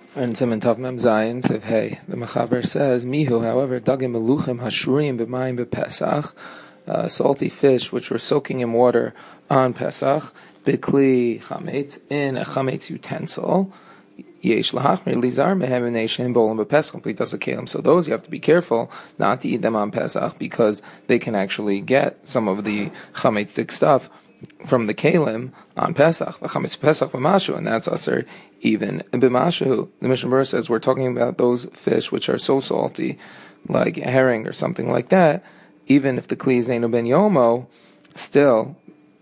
And Siman Tav Mem Zayin Sev Hey. The Mechaber says, Mihu, however, Dagim Meluchim Hashruim B'Mayim B'Pesach, salty fish which were soaking in water on Pesach, B'Kli Chametz, in a Chametz utensil, Yesh Lahachmir Lizar Mehem B'nei Shem Bolim B'Pesach, complete as a Kalim. So those you have to be careful not to eat them on Pesach because they can actually get some of the Chametzik stuff from the Kalim on Pesach, the Chametz Pesach b'mashu, and that's usher even b'mashu. The Mishnah Berurah says we're talking about those fish which are so salty, like herring or something like that. Even if the kli is neinu ben yomo, still,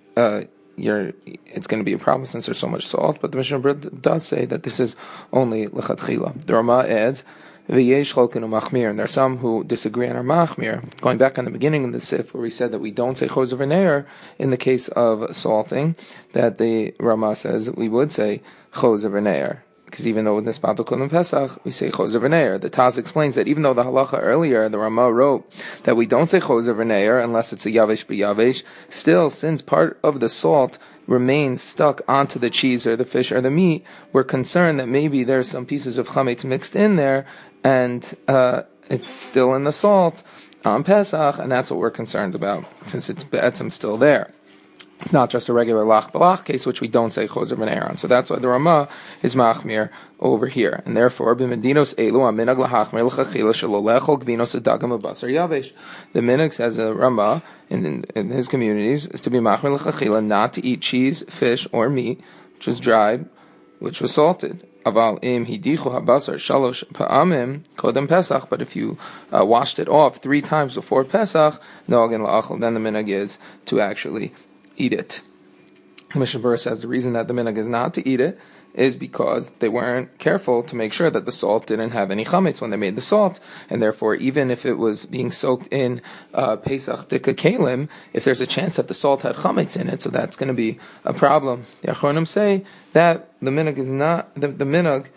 it's going to be a problem since there's so much salt. But the Mishnah Berurah does say that this is only lechatchila. The Rama adds, V'yesh cholkenu machmir, and there are some who disagree on our machmir. Going back on the beginning of the sif, where we said that we don't say choser v'neir in the case of salting, that the Rama says we would say choser v'neir, because even though in this Batul Kulim Pesach we say choser v'neir. The Taz explains that even though the halacha earlier, the Rama wrote that we don't say choser v'neir unless it's a yavesh b'yavesh, still, since part of the salt remains stuck onto the cheese or the fish or the meat, we're concerned that maybe there's some pieces of chametz mixed in there, and it's still in the salt on Pesach, and that's what we're concerned about, because it's be'etzim still there. It's not just a regular lach b'lach case, which we don't say choser v'neir on. So that's why the Rama is machmir over here. And therefore, b'medinos elu aminag lahachmir l'chachila shelo lechol gvinos adagam abasar yavesh. The minhag, says the Rama, in his communities, is to be machmir l'chachila, not to eat cheese, fish, or meat, which was dried, which was salted. Aval im hidichu habasar shalosh pa'amim kodem Pesach, but if you washed it off 3 times before Pesach, no'agin la'achol, then the minhag is to actually eat it. Mishnah Berurah says the reason that the minhag is not to eat it is because they weren't careful to make sure that the salt didn't have any chametz when they made the salt, and therefore even if it was being soaked in Pesach Dika Kalim, if there's a chance that the salt had chametz in it, so that's going to be a problem. The Achronim say that the minhag is not the minhag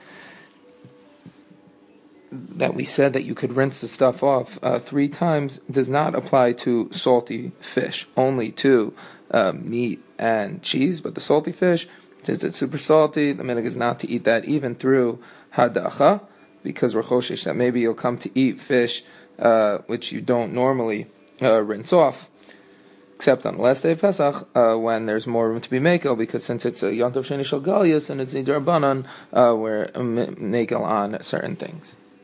that we said that you could rinse the stuff off 3 times does not apply to salty fish, only to meat and cheese. But the salty fish, since it's super salty, the minhag is not to eat that even through hadacha, because we're choshesh that maybe you'll come to eat fish which you don't normally rinse off, except on the last day of Pesach, when there's more room to be mekel, because since it's a Yom Tov Sheni Shel Galius and it's Nidar Banan, we're mekel on certain things.